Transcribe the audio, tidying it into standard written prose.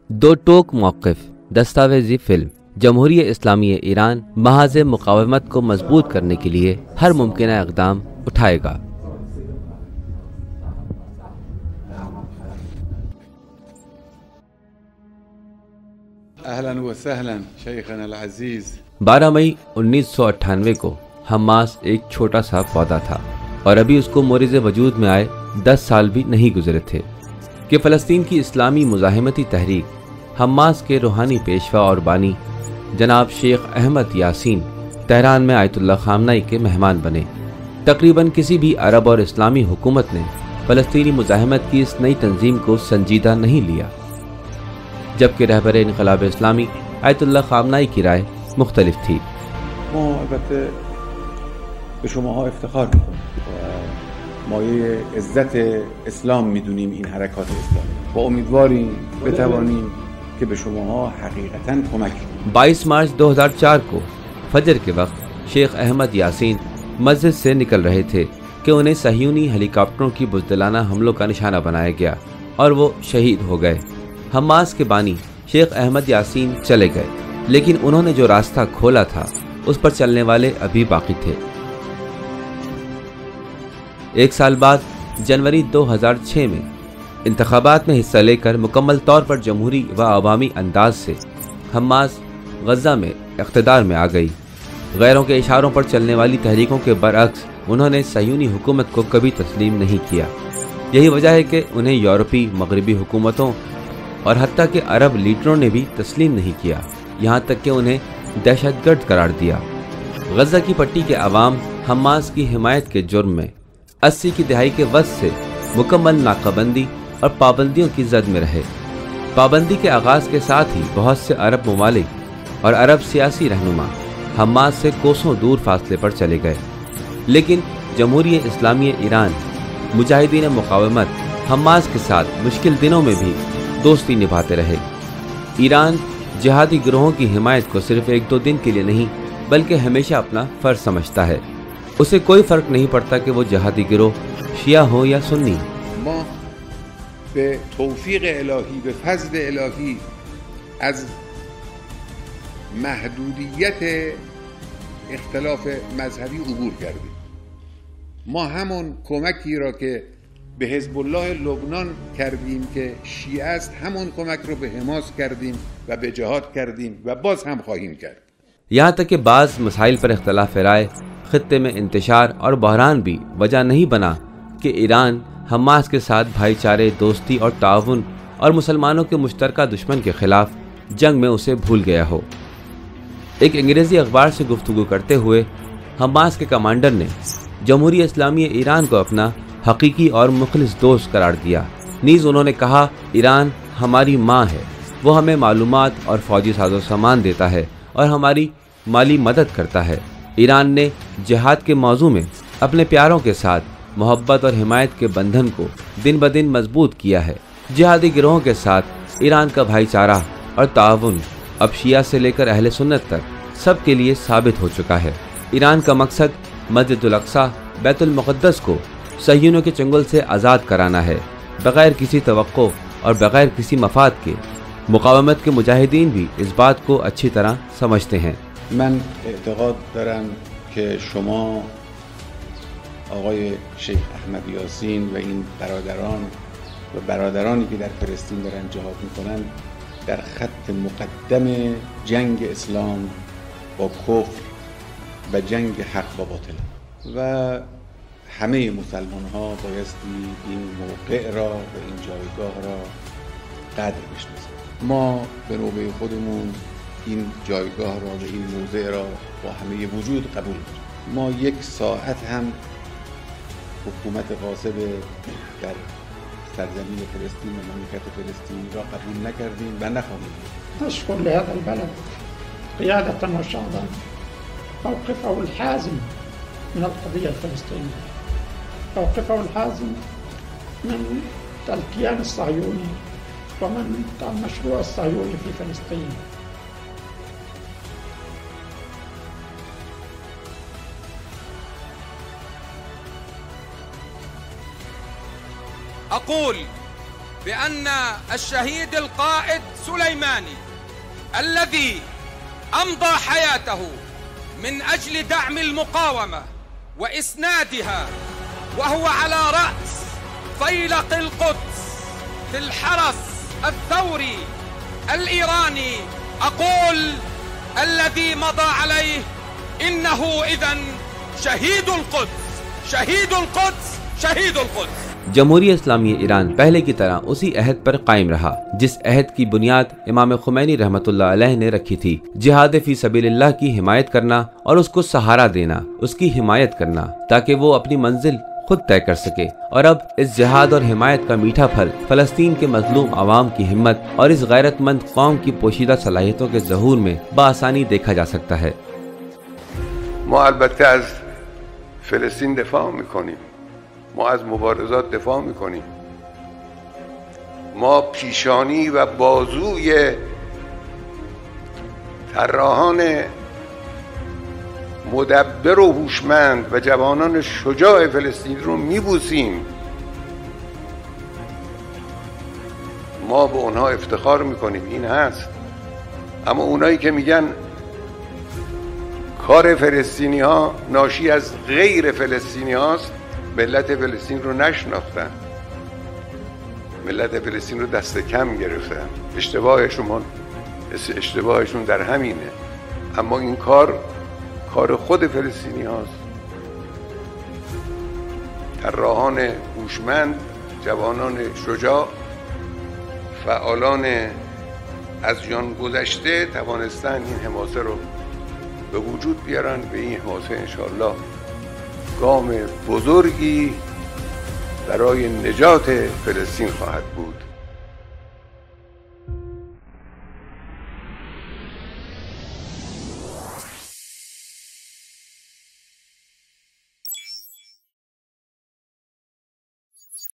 دو ٹوک موقف دستاویزی فلم جمہوریہ اسلامی ایران محاذ مقاومت کو مضبوط کرنے کے لیے ہر ممکنہ اقدام اٹھائے گا۔ اہلا وسہلا شیخنا العزیز۔ 12 مئی 1998 کو حماس ایک چھوٹا سا پودا تھا اور ابھی اس کو مورد وجود میں آئے 10 سال بھی نہیں گزرے تھے کہ فلسطین کی اسلامی مزاحمتی تحریک حماس کے روحانی پیشوا اور بانی جناب شیخ احمد یاسین تہران میں آیت اللہ خامنہئی کے مہمان بنے۔ تقریباً کسی بھی عرب اور اسلامی حکومت نے فلسطینی مزاحمت کی اس نئی تنظیم کو سنجیدہ نہیں لیا، جبکہ رہبر انقلاب اسلامی آیت اللہ خامنہئی کی رائے مختلف تھی۔ ما البته به شماها افتخار میکنیم و مایه عزت اسلام میدونیم این حرکات اسلامی و امیدواریم بتوانیم که به شماها حقیقتاً کمک کنیم۔ 22 مارچ 2004 کو فجر کے وقت شیخ احمد یاسین مسجد سے نکل رہے تھے کہ انہیں صہیونی ہیلی کاپٹروں کی بزدلانہ حملوں کا نشانہ بنایا گیا اور وہ شہید ہو گئے۔ حماس کے بانی شیخ احمد یاسین چلے گئے، لیکن انہوں نے جو راستہ کھولا تھا اس پر چلنے والے ابھی باقی تھے۔ ایک سال بعد جنوری 2006 میں انتخابات میں حصہ لے کر مکمل طور پر جمہوری و عوامی انداز سے حماس غزہ میں اقتدار میں آ گئی۔ غیروں کے اشاروں پر چلنے والی تحریکوں کے برعکس انہوں نے صہیونی حکومت کو کبھی تسلیم نہیں کیا۔ یہی وجہ ہے کہ انہیں یورپی مغربی حکومتوں اور حتیٰ کہ عرب لیڈروں نے بھی تسلیم نہیں کیا، یہاں تک کہ انہیں دہشت گرد قرار دیا۔ غزہ کی پٹی کے عوام حماس کی حمایت کے جرم میں 80 کی دہائی کے وسط سے مکمل ناکہ بندی اور پابندیوں کی زد میں رہے۔ پابندی کے آغاز کے ساتھ ہی بہت سے عرب ممالک اور عرب سیاسی رہنما حماس سے کوسوں دور فاصلے پر چلے گئے، لیکن جمہوریہ اسلامی ایران مجاہدین مقاومت حماس کے ساتھ مشکل دنوں میں بھی دوستی نبھاتے رہے۔ ایران جہادی گروہوں کی حمایت کو صرف 1-2 دن کے لیے نہیں بلکہ ہمیشہ اپنا فرض سمجھتا ہے۔ اسے کوئی فرق نہیں پڑتا کہ وہ جہادی گروہ شیعہ ہو یا سنی۔ ما به توفیق الهی به فضل الهی از محدودیت اختلاف مذهبی عبور کردیم۔ ما همون کمکی را که به حزب الله لبنان کردیم که شیعه است، همون کمک رو به حماس کردیم و به جهاد کردیم و باز هم خواهیم کرد۔ یہاں تک کہ بعض مسائل پر اختلاف رائے خطے میں انتشار اور بحران بھی وجہ نہیں بنا کہ ایران حماس کے ساتھ بھائی چارے، دوستی اور تعاون اور مسلمانوں کے مشترکہ دشمن کے خلاف جنگ میں اسے بھول گیا ہو۔ ایک انگریزی اخبار سے گفتگو کرتے ہوئے حماس کے کمانڈر نے جمہوریہ اسلامی ایران کو اپنا حقیقی اور مخلص دوست قرار دیا۔ نیز انہوں نے کہا، ایران ہماری ماں ہے، وہ ہمیں معلومات اور فوجی ساز و سامان دیتا ہے اور ہماری مالی مدد کرتا ہے۔ ایران نے جہاد کے موضوع میں اپنے پیاروں کے ساتھ محبت اور حمایت کے بندھن کو دن بدن مضبوط کیا ہے۔ جہادی گروہوں کے ساتھ ایران کا بھائی چارہ اور تعاون اب شیعہ سے لے کر اہل سنت تک سب کے لیے ثابت ہو چکا ہے۔ ایران کا مقصد مسجد الاقصی بیت المقدس کو صہیونیوں کے چنگل سے آزاد کرانا ہے، بغیر کسی توقع اور بغیر کسی مفاد کے۔ مقاومت کے مجاہدین بھی اس بات کو اچھی طرح سمجھتے ہیں۔ من اعتقاد دارم که شما آقای شیخ احمد یاسین و این برادران و برادرانی که در فلسطین دارن جهاد میکنن در خط مقدم جنگ اسلام با کفر و جنگ حق با باطل و همه مسلمان ها بایستی این موقع را و این جایگاه را قدر بشناسند۔ ما به نوبه خودمون این جایگاه را و این موضع را با همه وجود قبول داریم۔ ما 1 ساعت هم حکومت غاصب در سرزمین فلسطین و مملکت فلسطین را قبول نکردیم و نخواهیم کرد۔ نشكر لهذا البلد قيادة وشعبا موقفه الحازم من القضية الفلسطينية، موقفه الحازم من الكيان الصهيوني ومن المشروع الصهيوني في فلسطين۔ أقول بأن الشهيد القائد سليماني الذي أمضى حياته من أجل دعم المقاومة وإسنادها وهو على رأس فيلق القدس في الحرس الثوري الإيراني، أقول الذي مضى عليه إنه إذن شهيد القدس، شهيد القدس، شهيد القدس। जमहूरी इस्लामी ईरान पहले की तरह उसी अहद पर कायम रहा जिस अहद की बुनियाद इमाम खुमैनी रहमतुल्लाह अलैह ने रखी थी। जिहाद फी सबीलिल्लाह की हिमायत करना और उसको सहारा देना, उसकी हिमायत करना ताकि वो अपनी मंजिल खुद तय कर सके। और अब इस जिहाद और हिमायत का मीठा फल फलस्तीन के मजलूम आवाम की हिम्मत और इस गैरतमंद कौम की पोशीदा सलाहियतों के ज़हूर में बआसानी देखा जा सकता है। ما البته از فلسطین دفاع میکنیم، ما از مبارزات دفاع میکنیم، ما پیشانی و بازوی طراحان مدبر و هوشمند و جوانان شجاع فلسطین رو میبوسیم. ما به اونها افتخار میکنیم، این هست. اما اونایی که میگن کار فلسطینی ها ناشی از غیر فلسطینی هاست، ملت فلسطین رو نشناختن، ملت فلسطین رو دست کم گرفتن. اشتباهشون در همینه. اما این کار خود فلسطینی هاست. طراحان هوشمند، جوانان شجاع، فعالان از جان گذشته توانستن این حماسه رو به وجود بیارن. به این حماسه انشاءالله گام بزرگی برای نجات فلسطین خواهد بود.